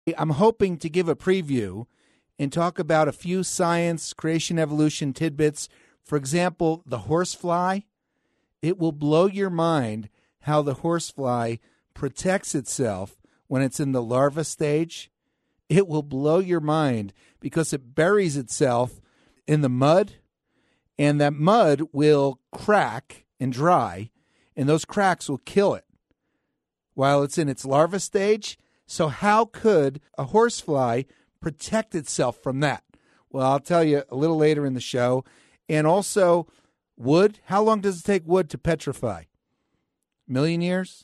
I'm hoping to give a preview and talk about a few science, creation, evolution tidbits. For example, the horsefly. It will blow your mind how the horsefly protects itself when it's in the larva stage. It will blow your mind because it buries itself in the mud, and that mud will crack and dry, and those cracks will kill it while it's in its larva stage. So how could a horsefly protect itself from that? Well, I'll tell you a little later in the show. And also, wood. How long does it take wood to petrify? 1,000,000 years?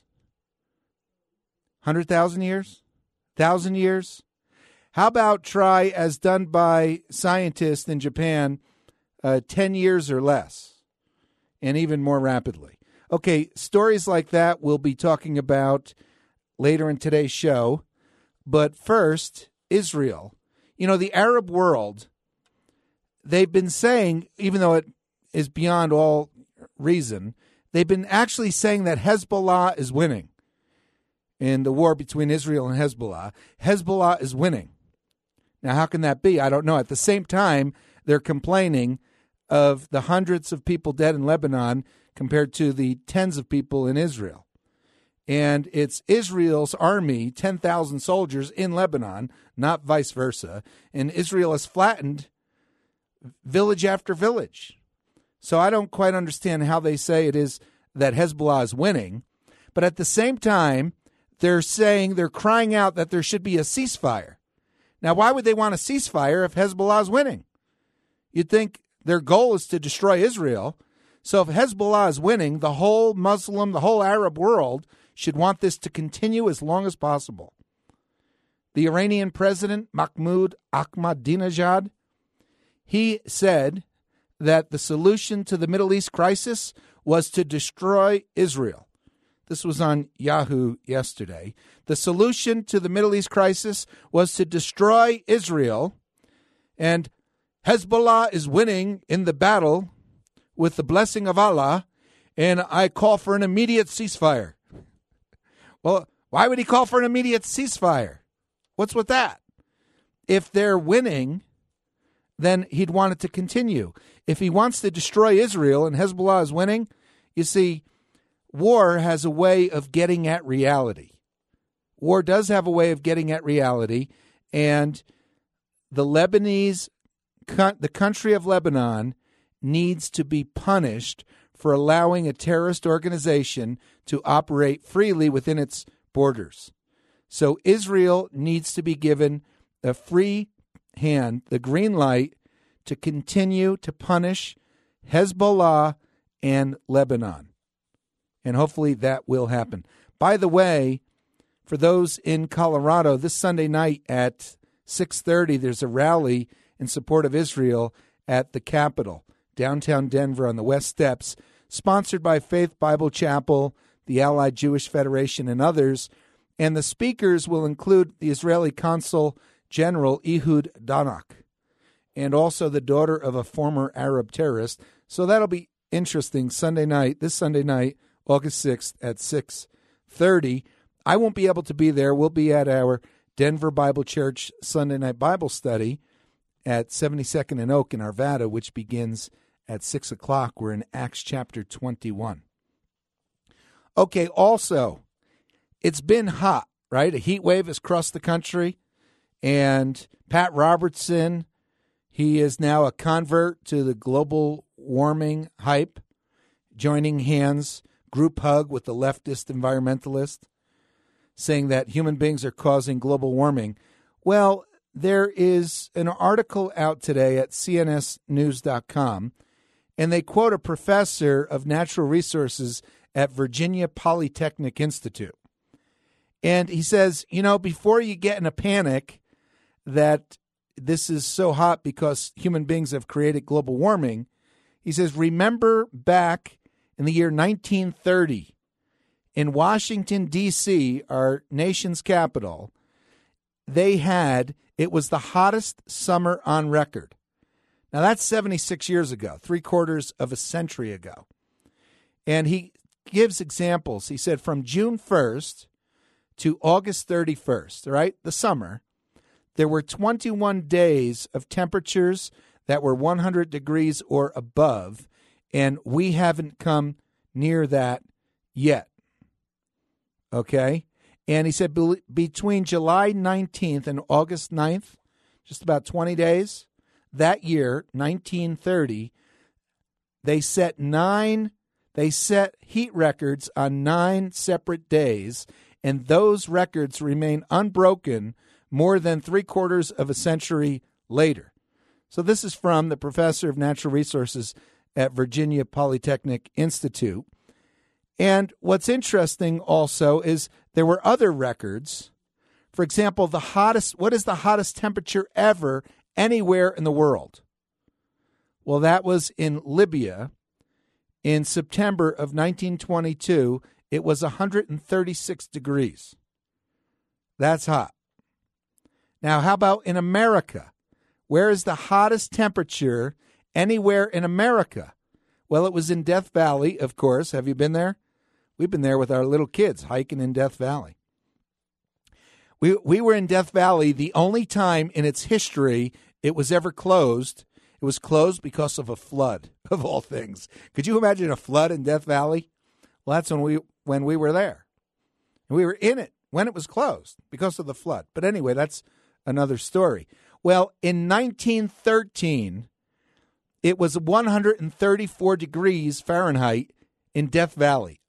100,000 years? 1,000 years? How about try, as done by scientists in Japan, 10 years or less, and even more rapidly? Okay, stories like that we'll be talking about later in today's show. But first, Israel. You know, the Arab world, they've been saying, even though it is beyond all reason, they've been actually saying that Hezbollah is winning in the war between Israel and Hezbollah. Hezbollah is winning. Now, how can that be? I don't know. At the same time, they're complaining of the hundreds of people dead in Lebanon compared to the tens of people in Israel. And it's Israel's army, 10,000 soldiers in Lebanon, not vice versa. And Israel has flattened village after village. So I don't quite understand how they say it is that Hezbollah is winning. But at the same time, they're crying out that there should be a ceasefire. Now, why would they want a ceasefire if Hezbollah is winning? You'd think their goal is to destroy Israel. So if Hezbollah is winning, the whole Arab world should want this to continue as long as possible. The Iranian president, Mahmoud Ahmadinejad, he said that the solution to the Middle East crisis was to destroy Israel. This was on Yahoo yesterday. The solution to the Middle East crisis was to destroy Israel, and Hezbollah is winning in the battle with the blessing of Allah, and I call for an immediate ceasefire. Well, why would he call for an immediate ceasefire? What's with that? If they're winning, then he'd want it to continue. If he wants to destroy Israel and Hezbollah is winning, you see, war has a way of getting at reality. War does have a way of getting at reality, and the country of Lebanon needs to be punished for allowing a terrorist organization to operate freely within its borders. So Israel needs to be given a free hand, the green light, to continue to punish Hezbollah and Lebanon. And hopefully that will happen. By the way, for those in Colorado, this Sunday night at 6:30, there's a rally in support of Israel at the Capitol, downtown Denver on the West Steps, sponsored by Faith Bible Chapel, the Allied Jewish Federation, and others. And the speakers will include the Israeli Consul General Ehud Barak, and also the daughter of a former Arab terrorist. So that'll be interesting this Sunday night, August 6th at 6:30. I won't be able to be there. We'll be at our Denver Bible Church Sunday night Bible study at 72nd and Oak in Arvada, which begins at 6 o'clock. We're in Acts chapter 21. Okay, also, it's been hot, right? A heat wave has crossed the country, and Pat Robertson, he is now a convert to the global warming hype, joining hands, group hug with the leftist environmentalist, saying that human beings are causing global warming. Well, there is an article out today at cnsnews.com, and they quote a professor of natural resources at Virginia Polytechnic Institute. And he says, before you get in a panic that this is so hot because human beings have created global warming, he says, remember back in the year 1930 in Washington, D.C., our nation's capital, it was the hottest summer on record. Now, that's 76 years ago, 3/4 of a century ago. And he gives examples. He said from June 1st to August 31st, right, the summer, there were 21 days of temperatures that were 100 degrees or above, and we haven't come near that yet. Okay? And he said between July 19th and August 9th, just about 20 days, that year, 1930, they set heat records on 9 separate days, and those records remain unbroken more than 3/4 of a century later. So this is from the professor of natural resources at Virginia Polytechnic Institute. And what's interesting also is there were other records. For example, what is the hottest temperature ever anywhere in the world? Well, that was in Libya in September of 1922. It was 136 degrees. That's hot. Now, how about in America? Where is the hottest temperature anywhere in America? Well, it was in Death Valley, of course. Have you been there? We've been there with our little kids hiking in Death Valley. We were in Death Valley the only time in its history it was ever closed. It was closed because of a flood, of all things. Could you imagine a flood in Death Valley? Well, that's when we were there. And we were in it when it was closed because of the flood. But anyway, that's another story. Well, in 1913, it was 134 degrees Fahrenheit in Death Valley.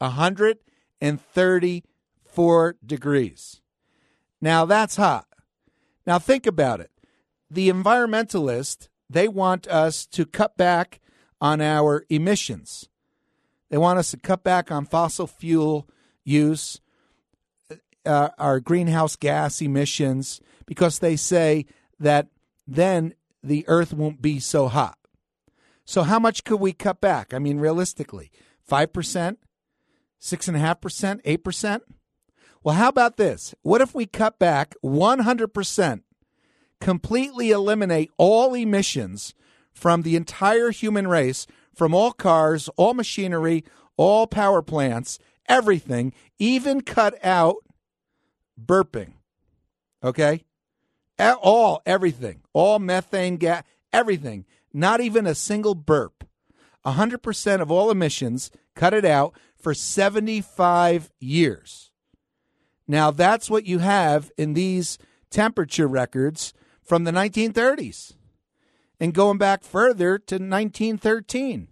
134 degrees. Now, that's hot. Now, think about it. The environmentalists, they want us to cut back on our emissions. They want us to cut back on fossil fuel use, our greenhouse gas emissions, because they say that then the earth won't be so hot. So how much could we cut back? I mean, realistically, 5%, 6.5%, 8%? Well, how about this? What if we cut back 100%, completely eliminate all emissions from the entire human race, from all cars, all machinery, all power plants, everything, even cut out burping, okay? Everything, all methane gas, everything, not even a single burp. 100% of all emissions, cut it out for 75 years. Now, that's what you have in these temperature records from the 1930s and going back further to 1913.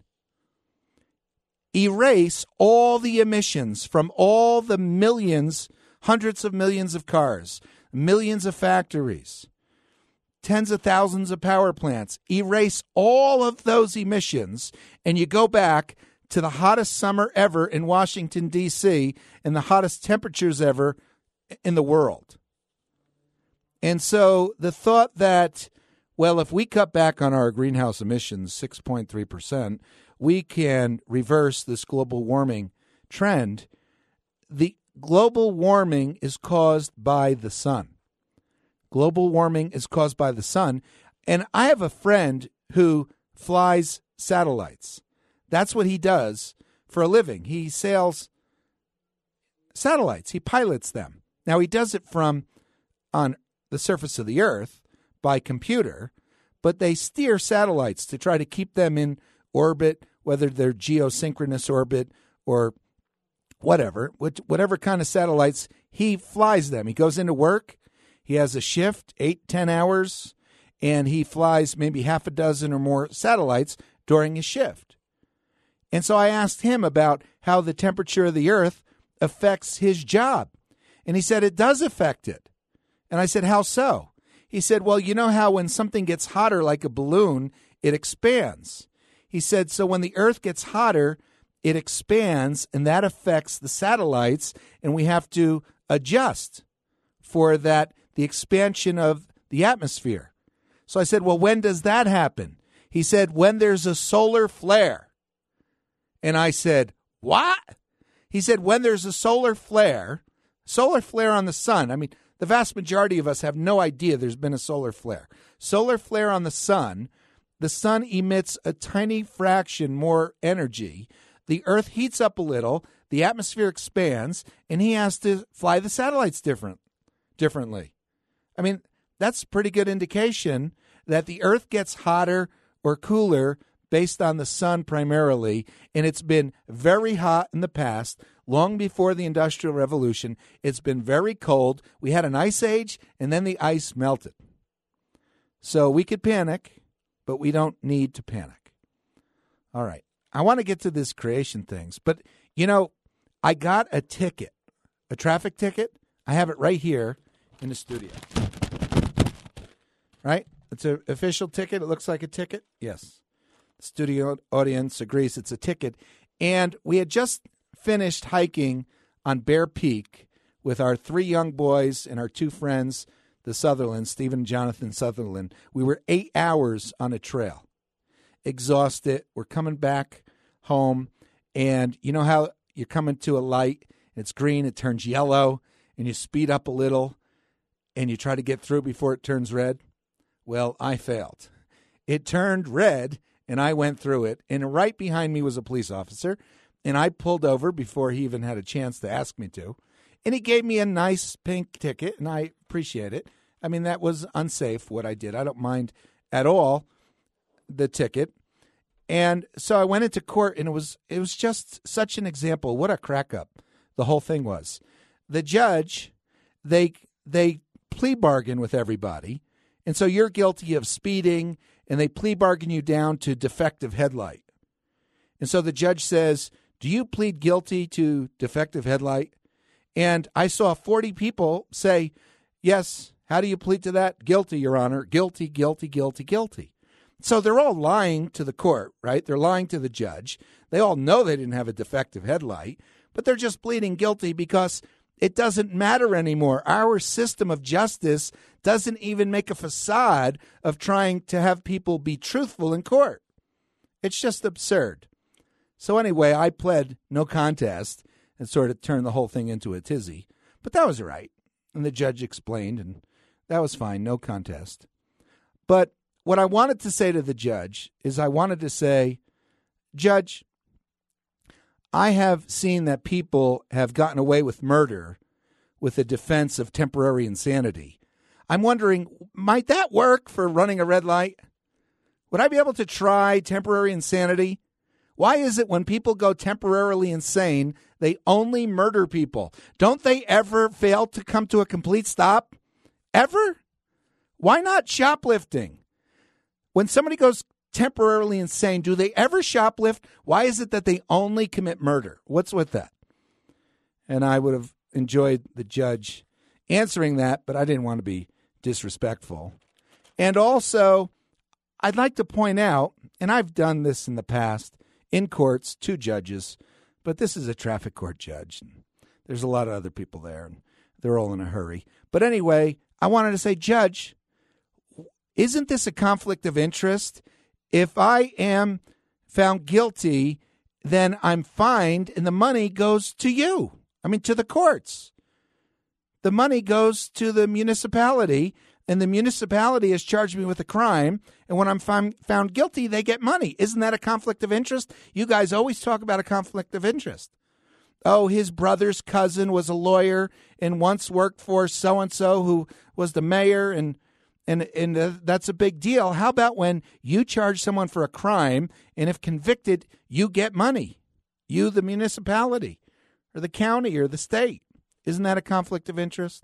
Erase all the emissions from all the millions, hundreds of millions of cars, millions of factories, tens of thousands of power plants. Erase all of those emissions, and you go back to the hottest summer ever in Washington, D.C., and the hottest temperatures ever in the world. And so the thought that, well, if we cut back on our greenhouse emissions 6.3%, we can reverse this global warming trend. The global warming is caused by the sun. Global warming is caused by the sun. And I have a friend who flies satellites. That's what he does for a living. He sails satellites. He pilots them. Now, he does it from on the surface of the earth by computer, but they steer satellites to try to keep them in orbit, whether they're geosynchronous orbit or whatever kind of satellites, he flies them. He goes into work. He has a shift, 8-10 hours, and he flies maybe half a dozen or more satellites during his shift. And so I asked him about how the temperature of the earth affects his job. And he said, it does affect it. And I said, how so? He said, well, you know how when something gets hotter like a balloon, it expands. He said, so when the earth gets hotter, it expands, and that affects the satellites, and we have to adjust for that, the expansion of the atmosphere. So I said, well, when does that happen? He said, when there's a solar flare. And I said, what? He said, when there's a solar flare on the sun. I mean, the vast majority of us have no idea there's been a solar flare. Solar flare on the sun emits a tiny fraction more energy. The earth heats up a little, the atmosphere expands, and he has to fly the satellites differently. I mean, that's a pretty good indication that the earth gets hotter or cooler based on the sun primarily, and it's been very hot in the past, long before the Industrial Revolution. It's been very cold. We had an ice age, and then the ice melted. So we could panic, but we don't need to panic. All right. I want to get to this creation things, but, I got a ticket, a traffic ticket. I have it right here in the studio. Right? It's an official ticket. It looks like a ticket. Yes. The studio audience agrees it's a ticket. And we had just finished hiking on Bear Peak with our 3 young boys and our 2 friends, the Sutherlands, Stephen and Jonathan Sutherland. We were 8 hours on a trail, exhausted. We're coming back home, and you know how you're coming to a light, and it's green, it turns yellow, and you speed up a little, and you try to get through before it turns red? Well, I failed. It turned red, and I went through it, and right behind me was a police officer, and I pulled over before he even had a chance to ask me to, and he gave me a nice pink ticket, and I appreciate it. I mean, that was unsafe, what I did. I don't mind at all the ticket. And so I went into court, and it was just such an example. What a crack up the whole thing was. The judge, they plea bargain with everybody, and so you're guilty of speeding, and they plea bargain you down to defective headlight. And so the judge says, do you plead guilty to defective headlight? And I saw 40 people say, yes. How do you plead to that? Guilty, Your Honor. Guilty, guilty, guilty, guilty. So they're all lying to the court, right? They're lying to the judge. They all know they didn't have a defective headlight, but they're just pleading guilty because it doesn't matter anymore. Our system of justice doesn't even make a facade of trying to have people be truthful in court. It's just absurd. So anyway, I pled no contest and sort of turned the whole thing into a tizzy, but that was all right. And the judge explained, and that was fine, no contest. But what I wanted to say to the judge is I wanted to say, Judge, I have seen that people have gotten away with murder with a defense of temporary insanity. I'm wondering, might that work for running a red light? Would I be able to try temporary insanity? Why is it when people go temporarily insane, they only murder people? Don't they ever fail to come to a complete stop? Ever? Why not shoplifting? When somebody goes temporarily insane, do they ever shoplift? Why is it that they only commit murder? What's with that? And I would have enjoyed the judge answering that, but I didn't want to be disrespectful. And also, I'd like to point out, and I've done this in the past in courts to judges, but this is a traffic court judge. And there's a lot of other people there, and they're all in a hurry. But anyway, I wanted to say, Judge, isn't this a conflict of interest? If I am found guilty, then I'm fined and the money goes to you. I mean, to the courts. The money goes to the municipality, and the municipality has charged me with a crime. And when I'm found guilty, they get money. Isn't that a conflict of interest? You guys always talk about a conflict of interest. Oh, his brother's cousin was a lawyer and once worked for so-and-so who was the mayor, and that's a big deal. How about when you charge someone for a crime, and if convicted, you get money? You, the municipality, or the county, or the state. Isn't that a conflict of interest?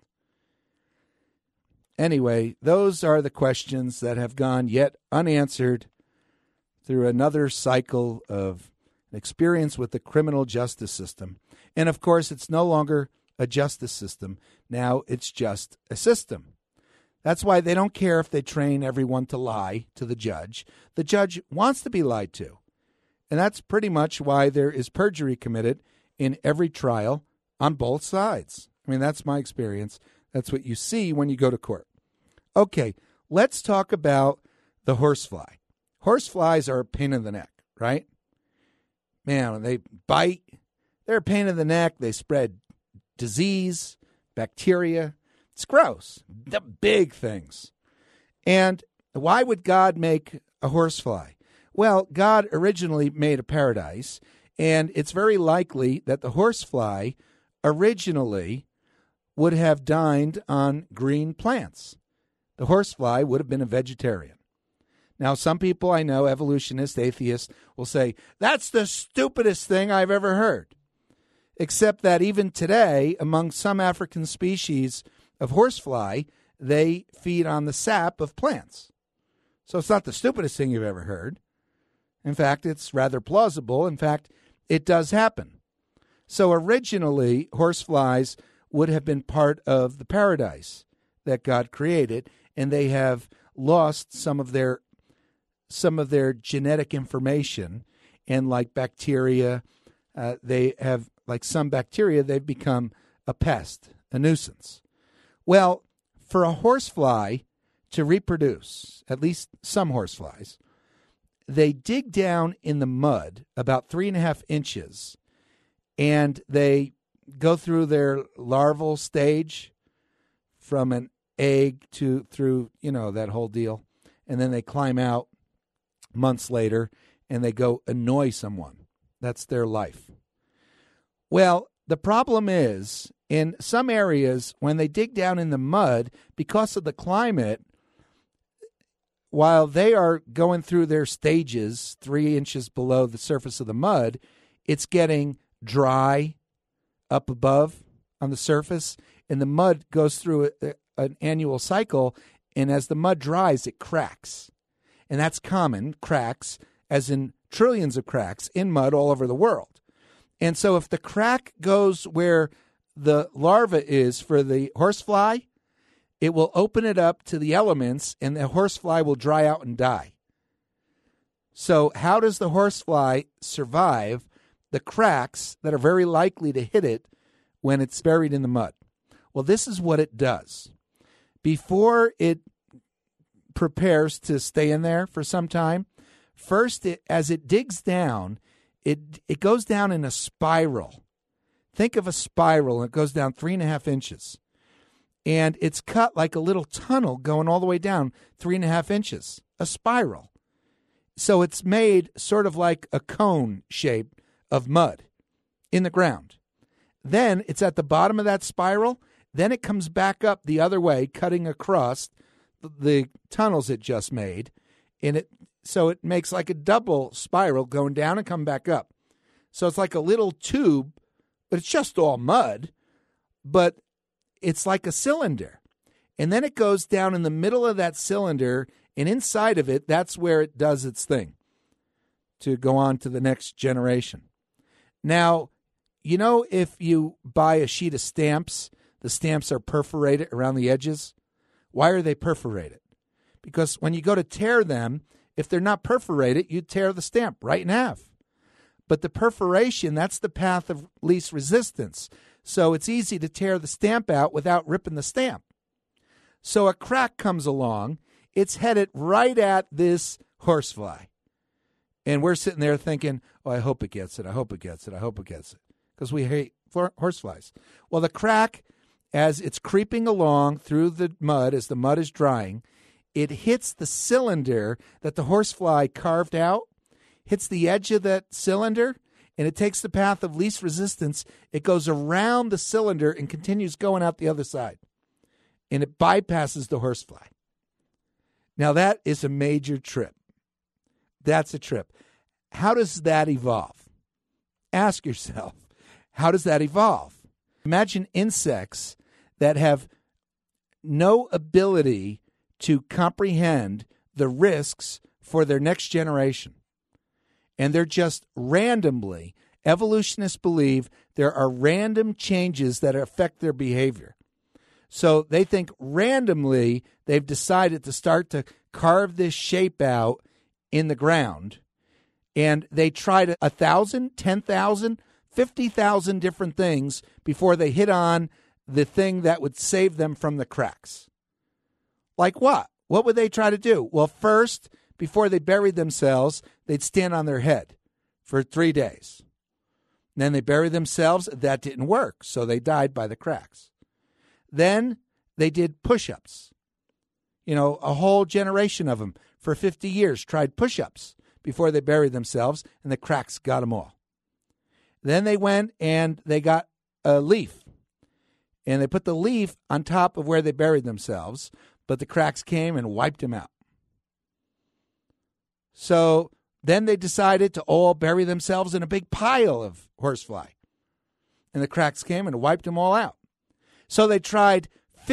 Anyway, those are the questions that have gone yet unanswered through another cycle of experience with the criminal justice system. And, of course, it's no longer a justice system. Now it's just a system. That's why they don't care if they train everyone to lie to the judge. The judge wants to be lied to. And that's pretty much why there is perjury committed in every trial on both sides. I mean, that's my experience. That's what you see when you go to court. Okay, let's talk about the horsefly. Horseflies are a pain in the neck, right? Man, when they bite, they're a pain in the neck. They spread disease, bacteria. It's gross. The big things. And why would God make a horsefly? Well, God originally made a paradise, and it's very likely that the horsefly originally would have dined on green plants. the horsefly would have been a vegetarian. Now, some people I know, evolutionists, atheists, will say, that's the stupidest thing I've ever heard. Except that even today, among some African species of horsefly, they feed on the sap of plants. So it's not the stupidest thing you've ever heard. In fact, it's rather plausible. In fact, it does happen. So originally, horseflies would have been part of the paradise that God created, and they have lost some of their genetic information. And like bacteria, they have, like some bacteria, they've become a pest, a nuisance. Well, for a horsefly to reproduce, at least some horseflies, they dig down in the mud about 3.5 inches, and they go through their larval stage from an egg through that whole deal, and then they climb out months later, and they go annoy someone. That's their life. Well, the problem is, in some areas, when they dig down in the mud, because of the climate, while they are going through their stages 3 inches below the surface of the mud, it's getting dry up above on the surface, and the mud goes through an annual cycle, and as the mud dries, it cracks. And that's common, cracks, as in trillions of cracks in mud all over the world. And so if the crack goes where the larva is for the horsefly, it will open it up to the elements, and the horsefly will dry out and die. So how does the horsefly survive the cracks that are very likely to hit it when it's buried in the mud? Well, this is what it does. Before it prepares to stay in there for some time, first, as it digs down, it goes down in a spiral. Think of a spiral, and it goes down 3.5 inches. And it's cut like a little tunnel going all the way down 3.5 inches, a spiral. So it's made sort of like a cone shape of mud in the ground. Then it's at the bottom of that spiral. Then it comes back up the other way, cutting across the tunnels it just made. And so it makes like a double spiral going down and come back up. So it's like a little tube, but it's just all mud. But it's like a cylinder. And then it goes down in the middle of that cylinder, and inside of it, that's where it does its thing to go on to the next generation. Now, if you buy a sheet of stamps, the stamps are perforated around the edges. Why are they perforated? Because when you go to tear them, if they're not perforated, you tear the stamp right in half. But the perforation, that's the path of least resistance. So it's easy to tear the stamp out without ripping the stamp. So a crack comes along. It's headed right at this horsefly. And we're sitting there thinking, I hope it gets it. I hope it gets it. I hope it gets it. Because we hate horseflies. Well, the crack, as it's creeping along through the mud, as the mud is drying, it hits the cylinder that the horsefly carved out, hits the edge of that cylinder, and it takes the path of least resistance. It goes around the cylinder and continues going out the other side. And it bypasses the horsefly. Now, that is a major trip. That's a trip. How does that evolve? Ask yourself, how does that evolve? Imagine insects that have no ability to comprehend the risks for their next generation. And they're just randomly, evolutionists believe there are random changes that affect their behavior. So they think randomly they've decided to start to carve this shape out in the ground. And they tried 1,000, 10,000, 50,000 different things before they hit on the thing that would save them from the cracks. Like what? What would they try to do? Well, first, before they buried themselves, they'd stand on their head for 3 days. Then they buried themselves. That didn't work, so they died by the cracks. Then they did push-ups. A whole generation of them for 50 years tried push-ups before they buried themselves, and the cracks got them all. Then they went and they got a leaf, and they put the leaf on top of where they buried themselves, but the cracks came and wiped him out. So then they decided to all bury themselves in a big pile of horsefly. And the cracks came and wiped them all out. So they tried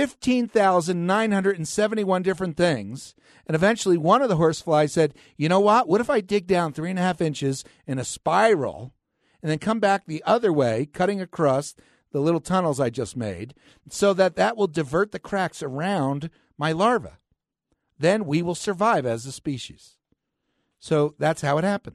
15,971 different things. And eventually one of the horseflies said, you know what if I dig down 3.5 inches in a spiral and then come back the other way, cutting across the little tunnels I just made, so that will divert the cracks around my larva. Then we will survive as a species. So that's how it happened.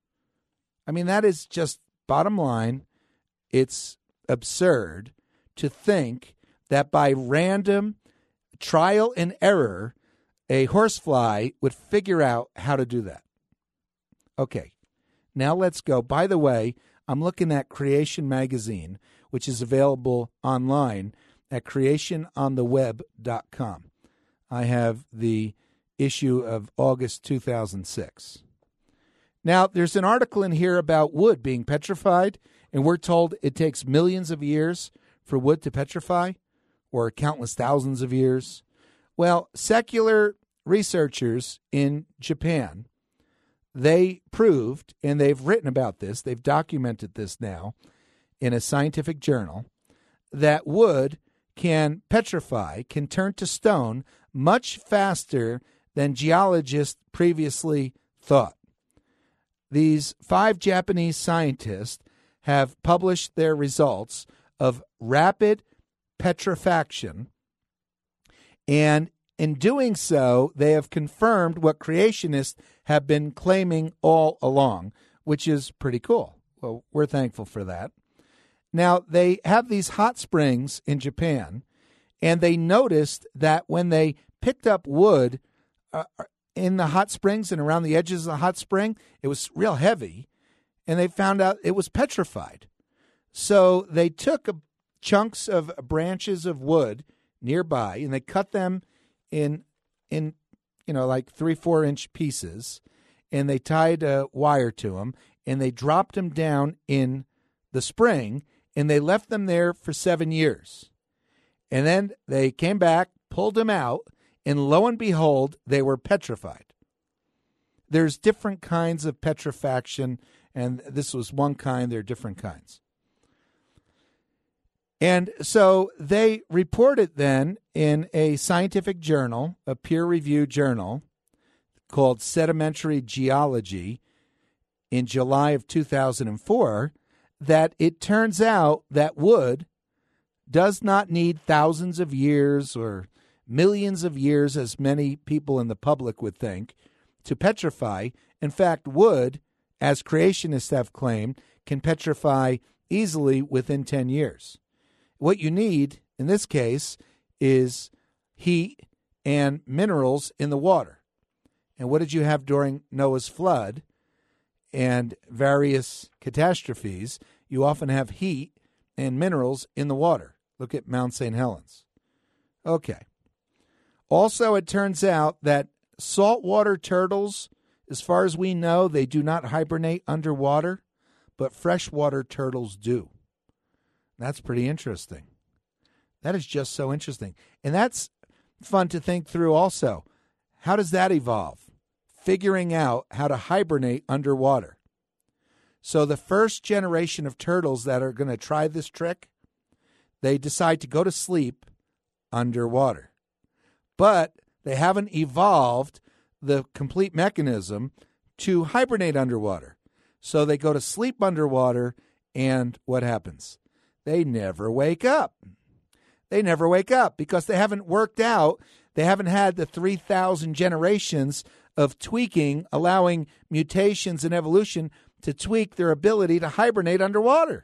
I mean, that is just bottom line. It's absurd to think that by random trial and error, a horsefly would figure out how to do that. Okay, now let's go. By the way, I'm looking at Creation Magazine, which is available online at creationontheweb.com. I have the issue of August 2006. Now, there's an article in here about wood being petrified, and we're told it takes millions of years for wood to petrify, or countless thousands of years. Well, secular researchers in Japan, they proved, and they've written about this, they've documented this now in a scientific journal, that wood can petrify, can turn to stone much faster than geologists previously thought. These 5 Japanese scientists have published their results of rapid petrifaction, and in doing so, they have confirmed what creationists have been claiming all along, which is pretty cool. Well, we're thankful for that. Now, they have these hot springs in Japan, and they noticed that when they picked up wood in the hot springs and around the edges of the hot spring, it was real heavy, and they found out it was petrified. So they took chunks of branches of wood nearby, and they cut them in like 3-4 inch pieces, and they tied a wire to them, and they dropped them down in the spring, and they left them there for 7 years. And then they came back, pulled them out, and lo and behold, they were petrified. There's different kinds of petrifaction, and this was one kind. There are different kinds. And so they reported then in a scientific journal, a peer-reviewed journal called Sedimentary Geology in July of 2004, that it turns out that wood does not need thousands of years or millions of years, as many people in the public would think, to petrify. In fact, wood, as creationists have claimed, can petrify easily within 10 years. What you need, in this case, is heat and minerals in the water. And what did you have during Noah's flood and various catastrophes? You often have heat and minerals in the water. Look at Mount St. Helens. Okay. Also, it turns out that saltwater turtles, as far as we know, they do not hibernate underwater, but freshwater turtles do. That's pretty interesting. That is just so interesting. And that's fun to think through also. How does that evolve? Figuring out how to hibernate underwater. So the first generation of turtles that are going to try this trick, they decide to go to sleep underwater. But they haven't evolved the complete mechanism to hibernate underwater. So they go to sleep underwater, and what happens? They never wake up. They never wake up because they haven't worked out. They haven't had the 3,000 generations of tweaking, allowing mutations and evolution to tweak their ability to hibernate underwater.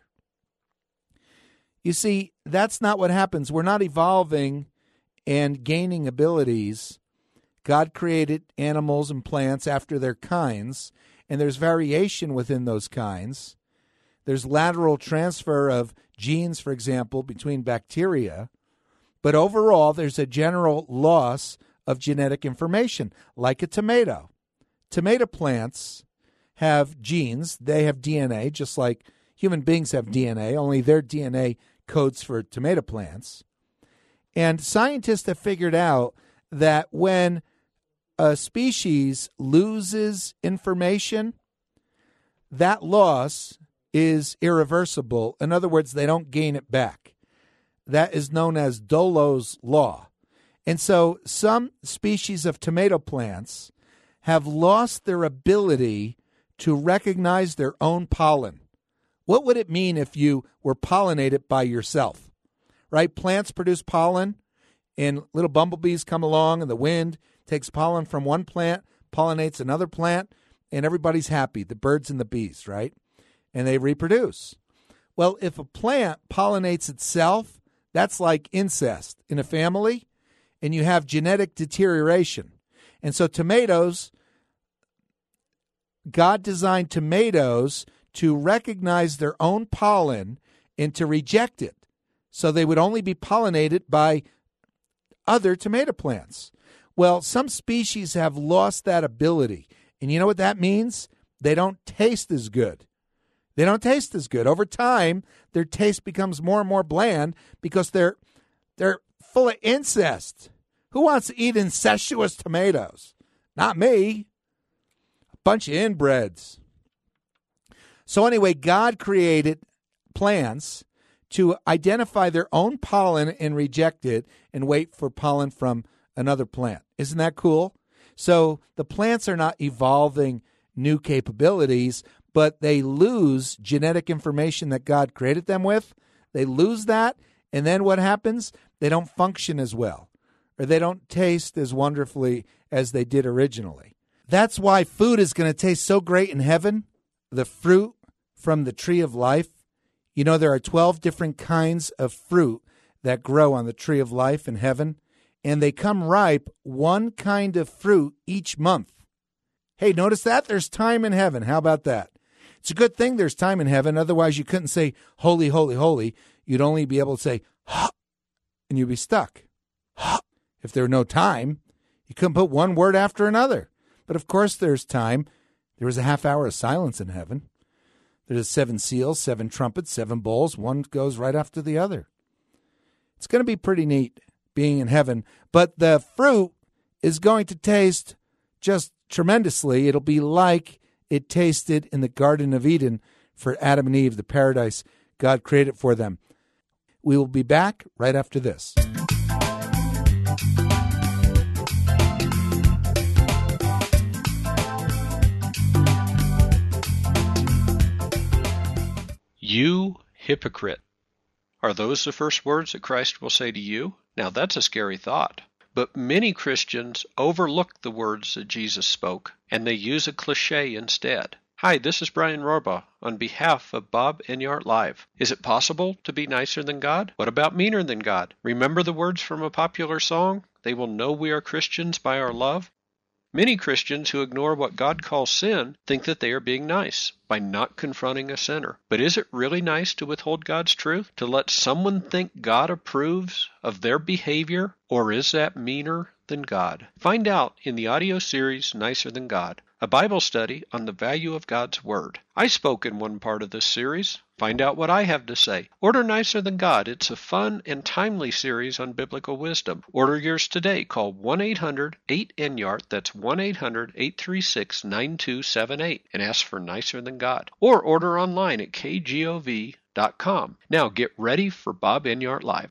You see, that's not what happens. We're not evolving and gaining abilities. God created animals and plants after their kinds, and there's variation within those kinds. There's lateral transfer of genes, for example, between bacteria. But overall, there's a general loss of genetic information, like a tomato. Tomato plants have genes. They have DNA, just like human beings have DNA, only their DNA codes for tomato plants. And scientists have figured out that when a species loses information, that loss is irreversible. In other words, they don't gain it back. That is known as Dollo's law. And so some species of tomato plants have lost their ability to recognize their own pollen. What would it mean if you were pollinated by yourself? Right? Plants produce pollen, and little bumblebees come along, and the wind takes pollen from one plant, pollinates another plant, and everybody's happy, the birds and the bees, right? And they reproduce. Well, if a plant pollinates itself, that's like incest in a family, and you have genetic deterioration. And so tomatoes, God designed tomatoes to recognize their own pollen and to reject it, so they would only be pollinated by other tomato plants. Well, some species have lost that ability, and you know what that means? They don't taste as good. They don't taste as good. Over time, their taste becomes more and more bland because they're full of incest. Who wants to eat incestuous tomatoes? Not me. A bunch of inbreds. So anyway, God created plants to identify their own pollen and reject it and wait for pollen from another plant. Isn't that cool? So the plants are not evolving new capabilities, but they lose genetic information that God created them with. They lose that, and then what happens? They don't function as well, or they don't taste as wonderfully as they did originally. That's why food is going to taste so great in heaven, the fruit from the tree of life. You know, there are 12 different kinds of fruit that grow on the tree of life in heaven, and they come ripe one kind of fruit each month. Hey, notice that? There's time in heaven. How about that? It's a good thing there's time in heaven. Otherwise, you couldn't say, holy, holy, holy. You'd only be able to say, ha, and you'd be stuck. Ha. If there were no time, you couldn't put one word after another. But of course, there's time. There was a half hour of silence in heaven. There's 7 seals, 7 trumpets, 7 bowls. One goes right after the other. It's going to be pretty neat being in heaven. But the fruit is going to taste just tremendously. It'll be like it tasted in the Garden of Eden for Adam and Eve, the paradise God created for them. We will be back right after this. You hypocrite. Are those the first words that Christ will say to you? Now that's a scary thought. But many Christians overlook the words that Jesus spoke, and they use a cliche instead. Hi, this is Brian Rohrbaugh on behalf of Bob Enyart Live. Is it possible to be nicer than God? What about meaner than God? Remember the words from a popular song? They will know we are Christians by our love. Many Christians who ignore what God calls sin think that they are being nice by not confronting a sinner. But is it really nice to withhold God's truth? To let someone think God approves of their behavior? Or is that meaner than God? Find out in the audio series Nicer Than God, a Bible study on the value of God's Word. I spoke in one part of this series. Find out what I have to say. Order Nicer Than God. It's a fun and timely series on biblical wisdom. Order yours today. Call 1-800-8-ENYART, that's 1-800-836-9278, and ask for Nicer Than God. Or order online at kgov.com. Now get ready for Bob Enyart Live.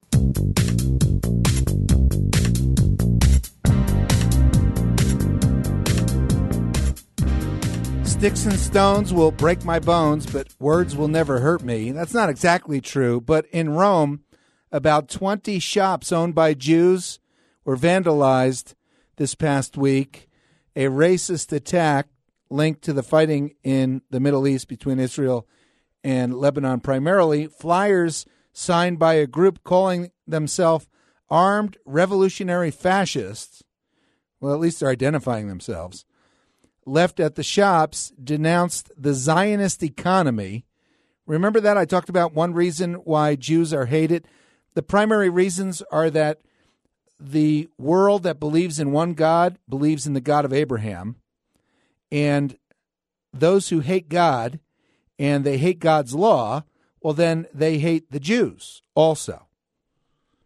Sticks and stones will break my bones, but words will never hurt me. That's not exactly true, but in Rome, about 20 shops owned by Jews were vandalized this past week. A racist attack linked to the fighting in the Middle East between Israel and Lebanon primarily. Flyers signed by a group calling themselves Armed Revolutionary Fascists, well, at least they're identifying themselves, left at the shops, denounced the Zionist economy. Remember that? I talked about one reason why Jews are hated. The primary reasons are that the world that believes in one God believes in the God of Abraham. And those who hate God and they hate God's law, well, then they hate the Jews also.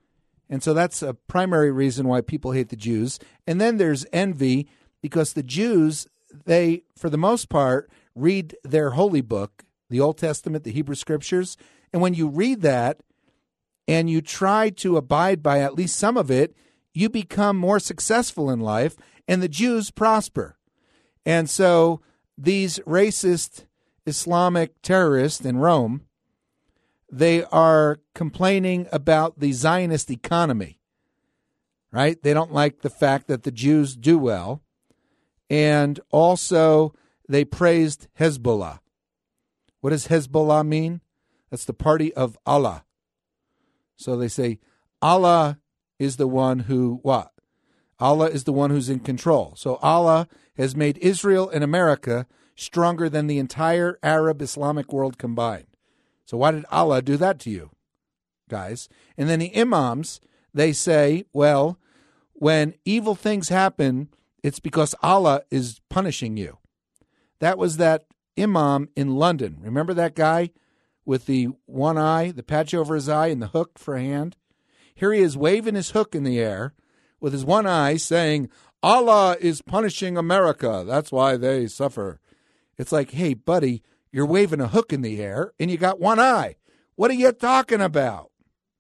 And so that's a primary reason why people hate the Jews. And then there's envy, because the Jews, they, for the most part, read their holy book, the Old Testament, the Hebrew Scriptures. And when you read that and you try to abide by at least some of it, you become more successful in life, and the Jews prosper. And so these racist Islamic terrorists in Rome, they are complaining about the Zionist economy, right? They don't like the fact that the Jews do well. And also, they praised Hezbollah. What does Hezbollah mean? That's the party of Allah. So they say, Allah is the one who, what? Allah is the one who's in control. So Allah has made Israel and America stronger than the entire Arab Islamic world combined. So why did Allah do that to you, guys? And then the imams, they say, well, when evil things happen, it's because Allah is punishing you. That was that imam in London. Remember that guy with the one eye, the patch over his eye, and the hook for a hand? Here he is waving his hook in the air with his one eye saying, Allah is punishing America. That's why they suffer. It's like, hey, buddy, you're waving a hook in the air and you got one eye. What are you talking about?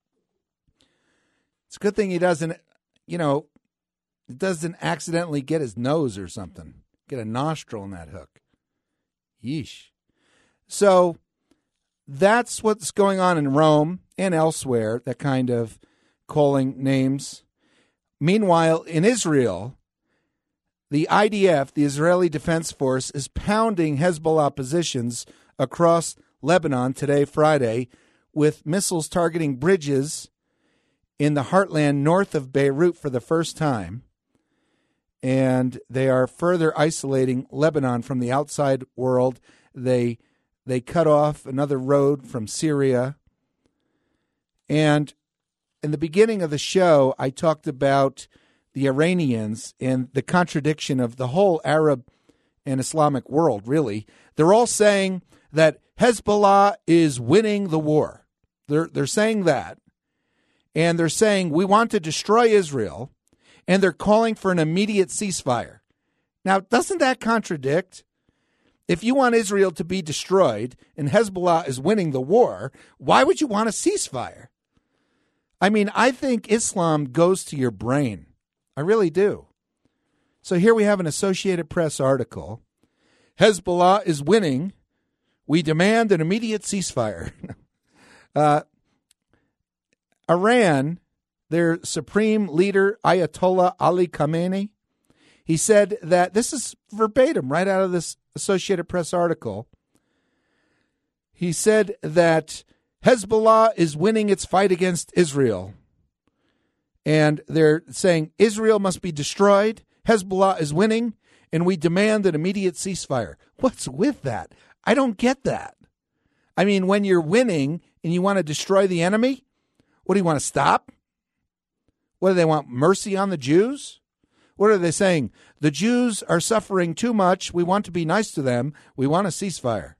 It's a good thing he doesn't, doesn't accidentally get his nose or something. Get a nostril in that hook. Yeesh. So that's what's going on in Rome and elsewhere, that kind of calling names. Meanwhile, in Israel, the IDF, the Israeli Defense Force, is pounding Hezbollah positions across Lebanon today, Friday, with missiles targeting bridges in the heartland north of Beirut for the first time. And they are further isolating Lebanon from the outside world. They cut off another road from Syria. And in the beginning of the show, I talked about the Iranians and the contradiction of the whole Arab and Islamic world, really. They're all saying that Hezbollah is winning the war. They're saying that. And they're saying we want to destroy Israel. And they're calling for an immediate ceasefire. Now, doesn't that contradict? If you want Israel to be destroyed and Hezbollah is winning the war, why would you want a ceasefire? I mean, I think Islam goes to your brain. I really do. So here we have an Associated Press article. Hezbollah is winning. We demand an immediate ceasefire. Iran, their supreme leader, Ayatollah Ali Khamenei, he said that, this is verbatim right out of this Associated Press article. He said that Hezbollah is winning its fight against Israel. And they're saying Israel must be destroyed, Hezbollah is winning, and we demand an immediate ceasefire. What's with that? I don't get that. I mean, when you're winning and you want to destroy the enemy, what do you want to stop? What do they want? Mercy on the Jews? What are they saying? The Jews are suffering too much. We want to be nice to them. We want a ceasefire.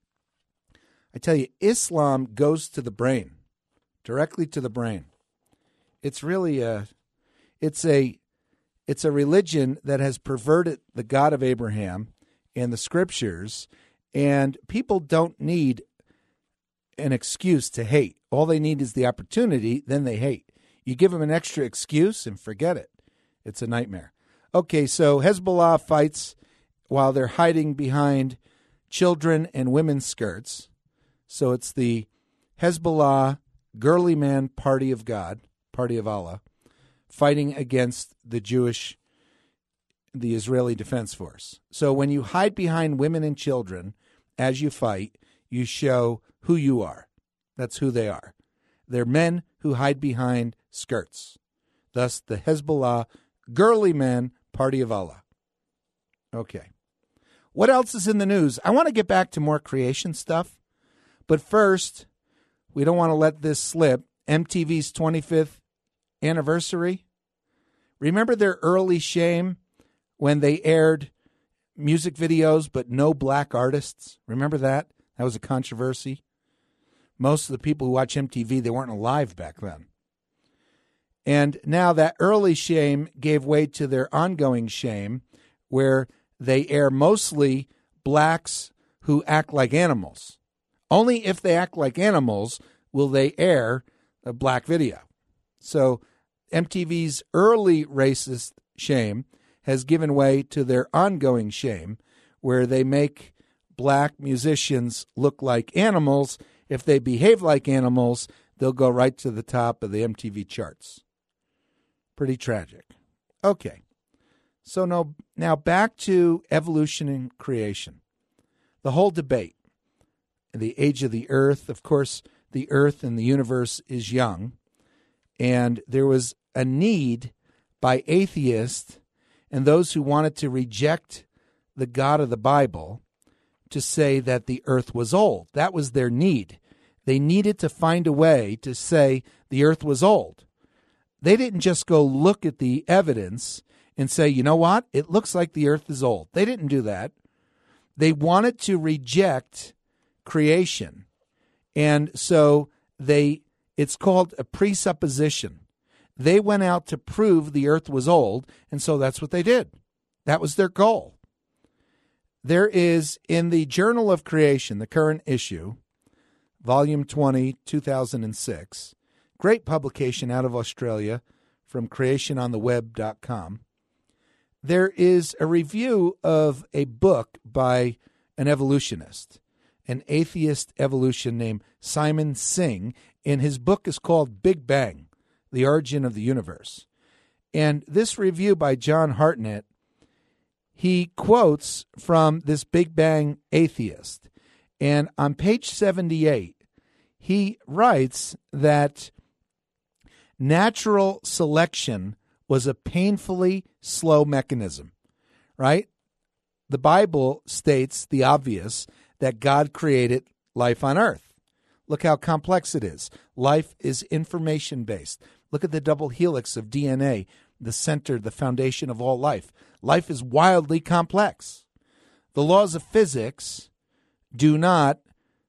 I tell you, Islam goes to the brain, directly to the brain. It's really it's a religion that has perverted the God of Abraham and the Scriptures, and people don't need an excuse to hate. All they need is the opportunity, then they hate. You give them an extra excuse and forget it. It's a nightmare. Okay, so Hezbollah fights while they're hiding behind children and women's skirts. So it's the Hezbollah Girly Man Party of God, Party of Allah, fighting against the Israeli Defense Force. So when you hide behind women and children as you fight, you show who you are. That's who they are. They're men who hide behind skirts. Thus, the Hezbollah Girly Man Party of Allah. Okay. What else is in the news? I want to get back to more creation stuff. But first, we don't want to let this slip. MTV's 25th anniversary. Remember their early shame when they aired music videos but no black artists? Remember that? That was a controversy. Most of the people who watch MTV, they weren't alive back then. And now that early shame gave way to their ongoing shame, where they air mostly blacks who act like animals. Only if they act like animals will they air a black video. So MTV's early racist shame has given way to their ongoing shame, where they make black musicians look like animals. If they behave like animals, they'll go right to the top of the MTV charts. Pretty tragic. Okay, so now back to evolution and creation. The whole debate, the age of the earth. Of course, the earth and the universe is young, and there was a need by atheists and those who wanted to reject the God of the Bible to say that the earth was old. That was their need. They needed to find a way to say the earth was old. They didn't just go look at the evidence and say, you know what, it looks like the earth is old. They didn't do that. They wanted to reject creation. And so it's called a presupposition. They went out to prove the earth was old, and so that's what they did. That was their goal. There is, in the Journal of Creation, the current issue, Volume 20, 2006, great publication out of Australia from creationontheweb.com, there is a review of a book by an evolutionist, an atheist evolution named Simon Singh, and his book is called Big Bang, The Origin of the Universe. And this review by John Hartnett, he quotes from this Big Bang atheist. And on page 78, he writes that natural selection was a painfully slow mechanism, right? The Bible states the obvious, that God created life on earth. Look how complex it is. Life is information-based. Look at the double helix of DNA, the center, the foundation of all life. Life is wildly complex. The laws of physics do not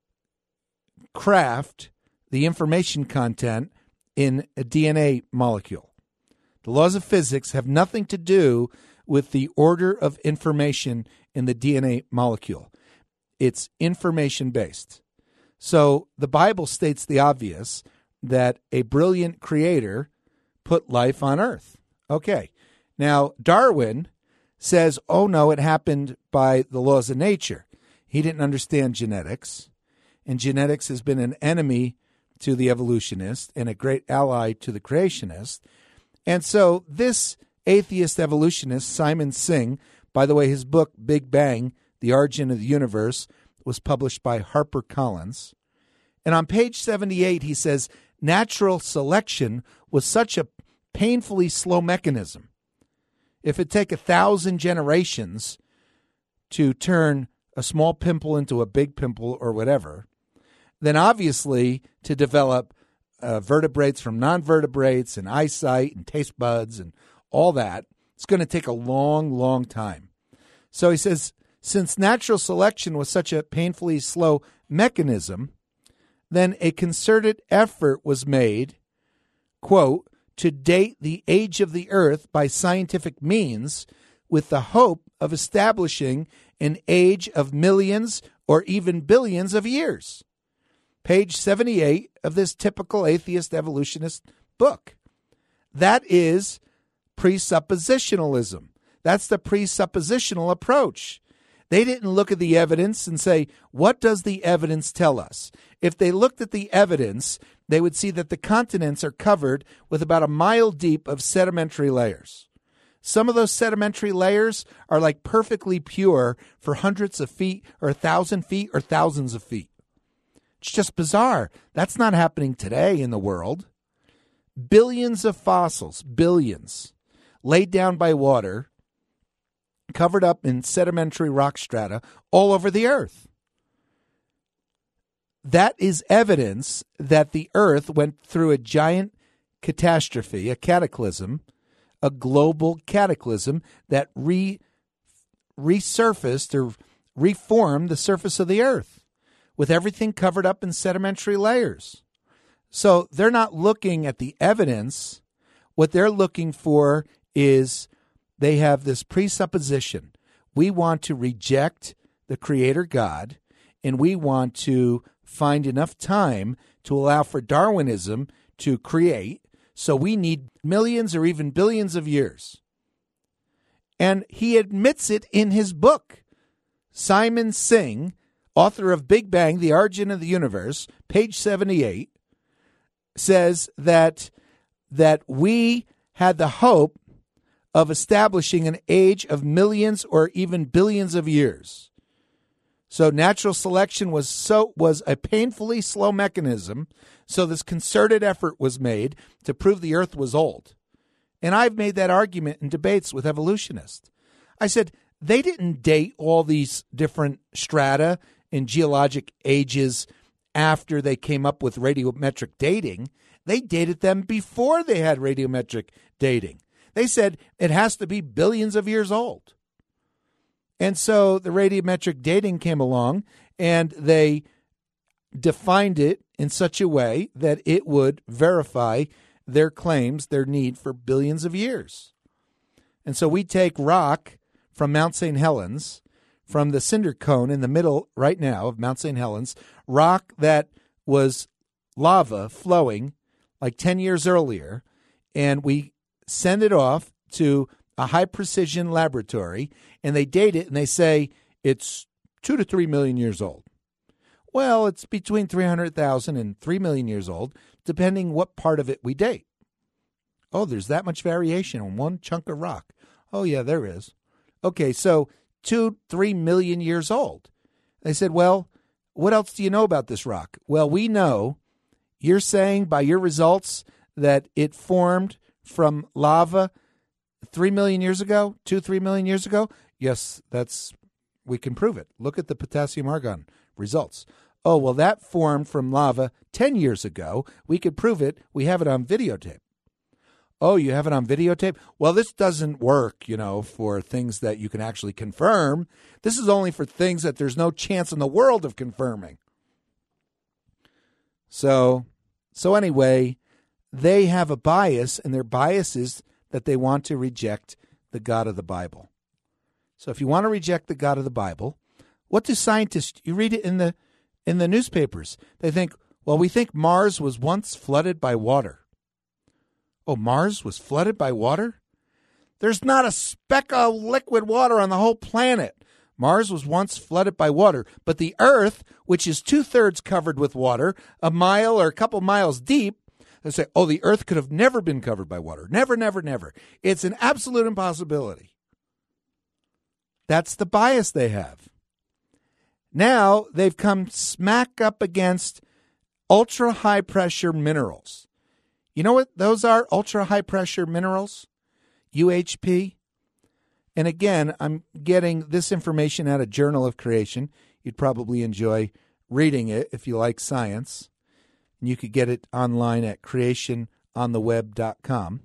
craft the information content in a DNA molecule. The laws of physics have nothing to do with the order of information in the DNA molecule. It's information-based. So the Bible states the obvious, that a brilliant creator put life on earth. Okay. Now, Darwin says, oh, no, it happened by the laws of nature. He didn't understand genetics, and genetics has been an enemy to the evolutionist and a great ally to the creationist. And so this atheist evolutionist, Simon Singh, by the way, his book, Big Bang, The Origin of the Universe, was published by HarperCollins. And on page 78, he says, natural selection was such a painfully slow mechanism. If it take 1,000 generations to turn a small pimple into a big pimple or whatever, then obviously to develop vertebrates from non-vertebrates and eyesight and taste buds and all that, it's going to take a long, long time. So he says, since natural selection was such a painfully slow mechanism, then a concerted effort was made, quote, to date the age of the earth by scientific means with the hope of establishing an age of millions or even billions of years. Page 78 of this typical atheist evolutionist book. That is presuppositionalism. That's the presuppositional approach. They didn't look at the evidence and say, what does the evidence tell us? If they looked at the evidence, they would see that the continents are covered with about a mile deep of sedimentary layers. Some of those sedimentary layers are like perfectly pure for hundreds of feet or 1,000 feet or thousands of feet. It's just bizarre. That's not happening today in the world. Billions of fossils, billions, laid down by water, covered up in sedimentary rock strata all over the earth. That is evidence that the earth went through a giant catastrophe, a cataclysm, a global cataclysm that resurfaced or reformed the surface of the earth with everything covered up in sedimentary layers. So they're not looking at the evidence. what they're looking for is they have this presupposition. We want to reject the Creator God, and we want to find enough time to allow for Darwinism to create, so we need millions or even billions of years. And he admits it in his book. Simon Singh, author of Big Bang, The Origin of the Universe, page 78, says that we had the hope of establishing an age of millions or even billions of years. So natural selection was a painfully slow mechanism, so this concerted effort was made to prove the earth was old. And I've made that argument in debates with evolutionists. I said, they didn't date all these different strata in geologic ages after they came up with radiometric dating. They dated them before they had radiometric dating. They said it has to be billions of years old. And so the radiometric dating came along, and they defined it in such a way that it would verify their claims, their need for billions of years. And so we take rock from Mount St. Helens, from the cinder cone in the middle right now of Mount St. Helens, rock that was lava flowing like 10 years earlier, and we send it off to a high-precision laboratory, and they date it, and they say it's 2 to 3 million years old. Well, it's between 300,000 and 3 million years old, depending what part of it we date. Oh, there's that much variation on one chunk of rock. Oh, yeah, there is. Okay, so 2-3 million years old. They said, well, what else do you know about this rock? Well, we know you're saying by your results that it formed from lava 3 million years ago, 2-3 million years ago? Yes, we can prove it. Look at the potassium argon results. Oh, well, that formed from lava 10 years ago. We could prove it. We have it on videotape. Oh, you have it on videotape? Well, this doesn't work, for things that you can actually confirm. This is only for things that there's no chance in the world of confirming. So anyway, they have a bias, and their bias is that they want to reject the God of the Bible. So if you want to reject the God of the Bible, what do scientists, you read it in the newspapers, they think, well, we think Mars was once flooded by water. Oh, Mars was flooded by water? There's not a speck of liquid water on the whole planet. Mars was once flooded by water, but the Earth, which is 2/3 covered with water, a mile or a couple miles deep, they say, oh, the Earth could have never been covered by water. Never, never, never. It's an absolute impossibility. That's the bias they have. Now they've come smack up against ultra-high pressure minerals. You know what those are, ultra-high pressure minerals? UHP. And again, I'm getting this information out of Journal of Creation. You'd probably enjoy reading it if you like science. And you could get it online at creationontheweb.com.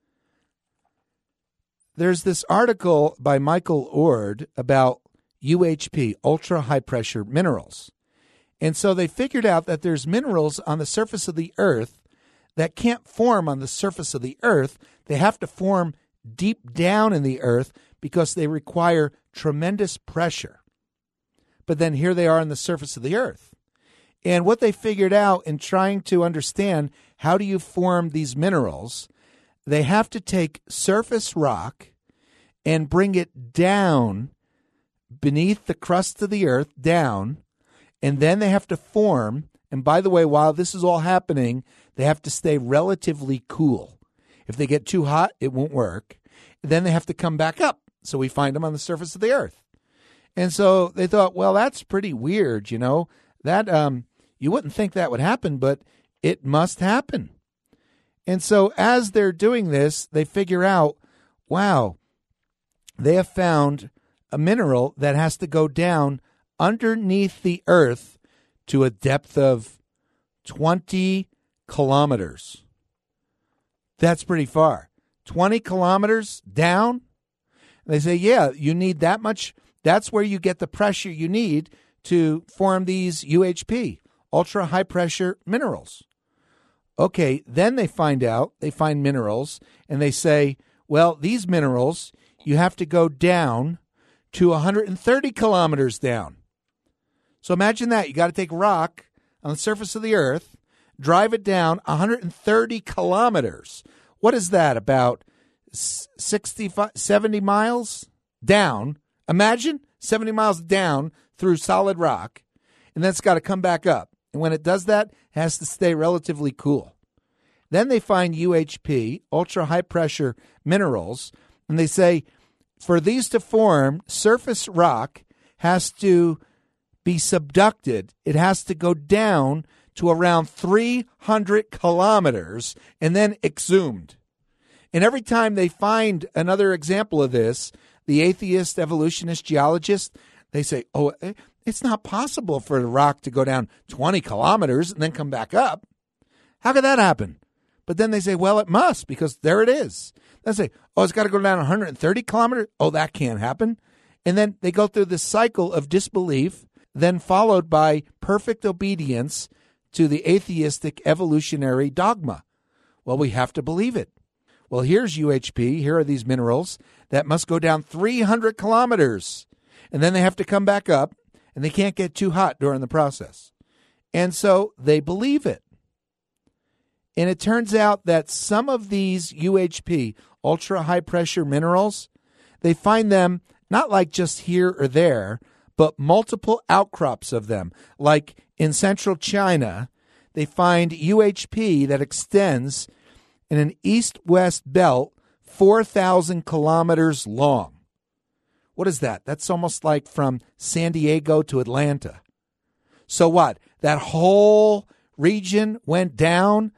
There's this article by Michael Ord about UHP, ultra-high pressure minerals. And so they figured out that there's minerals on the surface of the Earth that can't form on the surface of the Earth. They have to form deep down in the Earth because they require tremendous pressure. But then here they are on the surface of the Earth. And what they figured out in trying to understand how do you form these minerals, they have to take surface rock and bring it down beneath the crust of the Earth, down, and then they have to form, and by the way, while this is all happening, they have to stay relatively cool. If they get too hot, it won't work. Then they have to come back up. So we find them on the surface of the Earth. And so they thought, well, that's pretty weird, that you wouldn't think that would happen, but it must happen. And so as they're doing this, they figure out, wow, they have found a mineral that has to go down underneath the Earth to a depth of 20 kilometers. That's pretty far. 20 kilometers down? They say, yeah, you need that much. That's where you get the pressure you need to form these UHP, ultra high pressure minerals. Okay, then they find minerals, and they say, well, these minerals, you have to go down to 130 kilometers down. So imagine that. You got to take rock on the surface of the earth, drive it down 130 kilometers. What is that, about 70 miles down? Imagine 70 miles down through solid rock, and then it's got to come back up. And when it does that, it has to stay relatively cool. Then they find UHP, ultra-high pressure minerals, and they say for these to form, surface rock has to be subducted. It has to go down to around 300 kilometers and then exhumed. And every time they find another example of this, the atheist, evolutionist, geologist, they say, oh, it's not possible for the rock to go down 20 kilometers and then come back up. How could that happen? But then they say, well, it must, because there it is. They say, oh, it's got to go down 130 kilometers? Oh, that can't happen. And then they go through this cycle of disbelief, then followed by perfect obedience to the atheistic evolutionary dogma. Well, we have to believe it. Well, here's UHP. Here are these minerals that must go down 300 kilometers. And then they have to come back up, and they can't get too hot during the process. And so they believe it. And it turns out that some of these UHP, ultra-high pressure minerals, they find them not like just here or there, but multiple outcrops of them. Like in central China, they find UHP that extends in an east-west belt 4,000 kilometers long. What is that? That's almost like from San Diego to Atlanta. So what? That whole region went down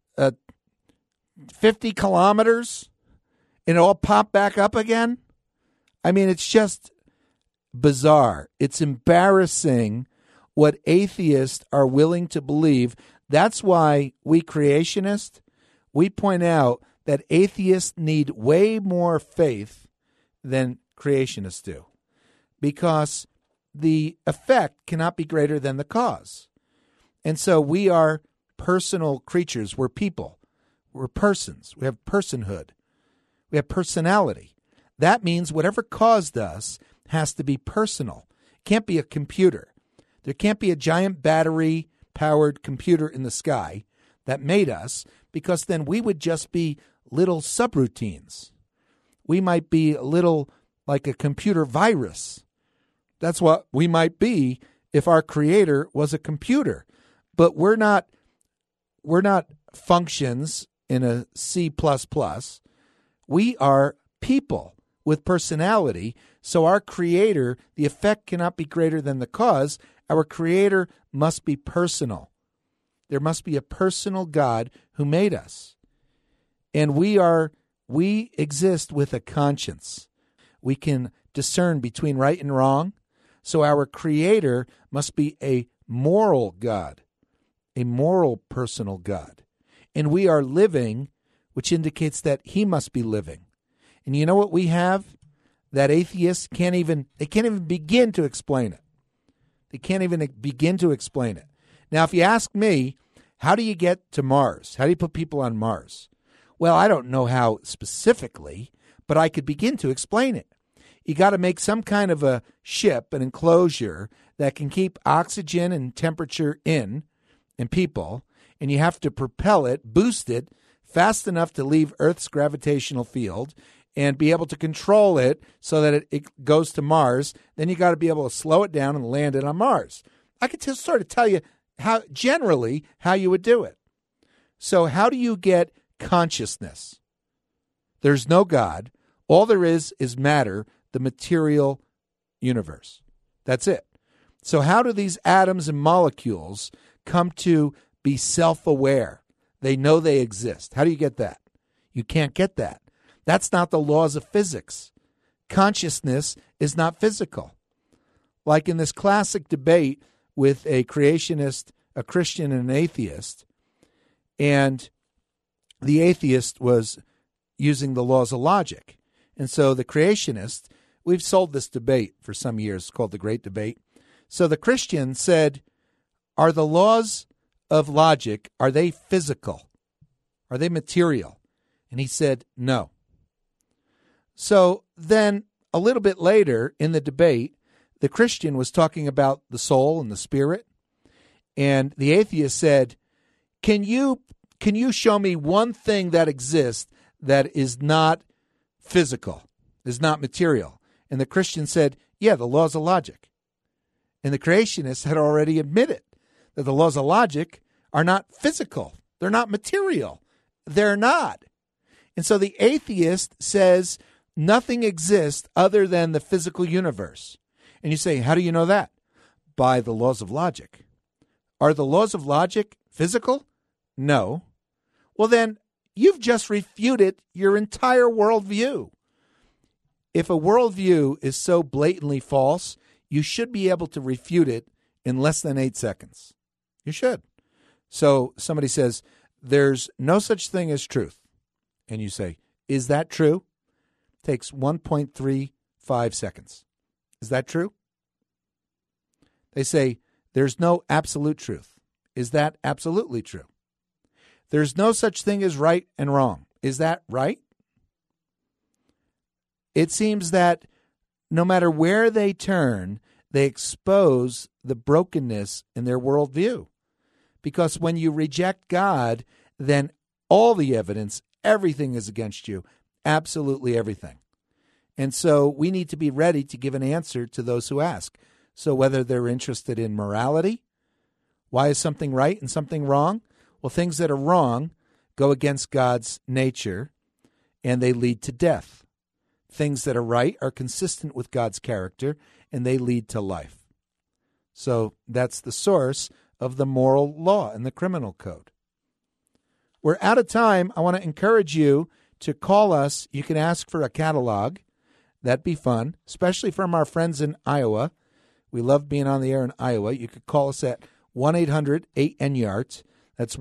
50 kilometers and it all popped back up again? I mean, it's just bizarre. It's embarrassing what atheists are willing to believe. That's why we creationists, we point out that atheists need way more faith than creationists do, because the effect cannot be greater than the cause. And so we are personal creatures. We're people. We're persons. We have personhood. We have personality. That means whatever caused us has to be personal. It can't be a computer. There can't be a giant battery-powered computer in the sky that made us, because then we would just be little subroutines. We might be a little like a computer virus. That's what we might be if our creator was a computer. But we're not functions in a C++. We are people with personality. So our creator, the effect cannot be greater than the cause. Our creator must be personal. There must be a personal God who made us. And we exist with a conscience. We can discern between right and wrong. So our creator must be a moral God, a moral personal God. And we are living, which indicates that he must be living. And you know what we have? That atheists can't even begin to explain it. They can't even begin to explain it. Now, if you ask me, how do you get to Mars? How do you put people on Mars? Well, I don't know how specifically, but I could begin to explain it. You got to make some kind of a ship, an enclosure that can keep oxygen and temperature in and people, and you have to propel it, boost it fast enough to leave Earth's gravitational field and be able to control it so that it goes to Mars. Then you got to be able to slow it down and land it on Mars. I could just sort of tell you how you would do it. So how do you get consciousness? There's no God. All there is matter, the material universe. That's it. So how do these atoms and molecules come to be self-aware? They know they exist. How do you get that? You can't get that. That's not the laws of physics. Consciousness is not physical. Like in this classic debate with a creationist, a Christian, and an atheist, and the atheist was using the laws of logic. And so the creationist, we've sold this debate for some years, called the Great Debate. So the Christian said, are the laws of logic, are they physical? Are they material? And he said, no. So then a little bit later in the debate, the Christian was talking about the soul and the spirit. And the atheist said, can you show me one thing that exists that is not physical, is not material? And the Christian said, yeah, the laws of logic. And the creationists had already admitted that the laws of logic are not physical. They're not material. They're not. And so the atheist says nothing exists other than the physical universe. And you say, how do you know that? By the laws of logic. Are the laws of logic physical? No. Well, then you've just refuted your entire worldview. If a worldview is so blatantly false, you should be able to refute it in less than 8 seconds. You should. So somebody says, there's no such thing as truth. And you say, is that true? Takes 1.35 seconds. Is that true? They say, there's no absolute truth. Is that absolutely true? There's no such thing as right and wrong. Is that right? It seems that no matter where they turn, they expose the brokenness in their worldview. Because when you reject God, then all the evidence, everything is against you. Absolutely everything. And so we need to be ready to give an answer to those who ask. So whether they're interested in morality, why is something right and something wrong? Well, things that are wrong go against God's nature, and they lead to death. Things that are right are consistent with God's character, and they lead to life. So that's the source of the moral law and the criminal code. We're out of time. I want to encourage you to call us. You can ask for a catalog. That'd be fun, especially from our friends in Iowa. We love being on the air in Iowa. You could call us at 1-800-8NYARDS. That's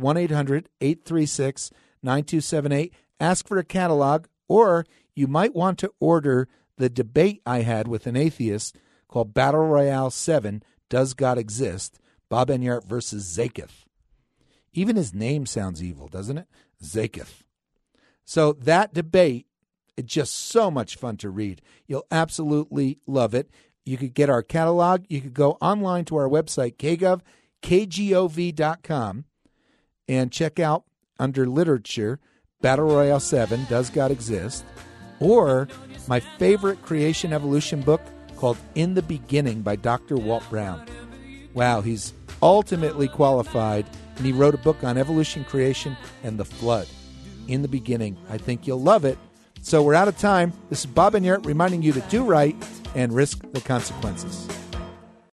1-800-836-9278. Ask for a catalog, or you might want to order the debate I had with an atheist called Battle Royale 7, Does God Exist? Bob Enyart versus Zakieth. Even his name sounds evil, doesn't it? Zakieth. So that debate, it's just so much fun to read. You'll absolutely love it. You could get our catalog. You could go online to our website, kgov.com, and check out under literature, Battle Royale 7, Does God Exist? Or my favorite creation evolution book called In the Beginning by Dr. Walt Brown. Wow, he's ultimately qualified, and he wrote a book on evolution, creation, and the flood. In the Beginning. I think you'll love it. So we're out of time. This is Bob Enyart reminding you to do right and risk the consequences.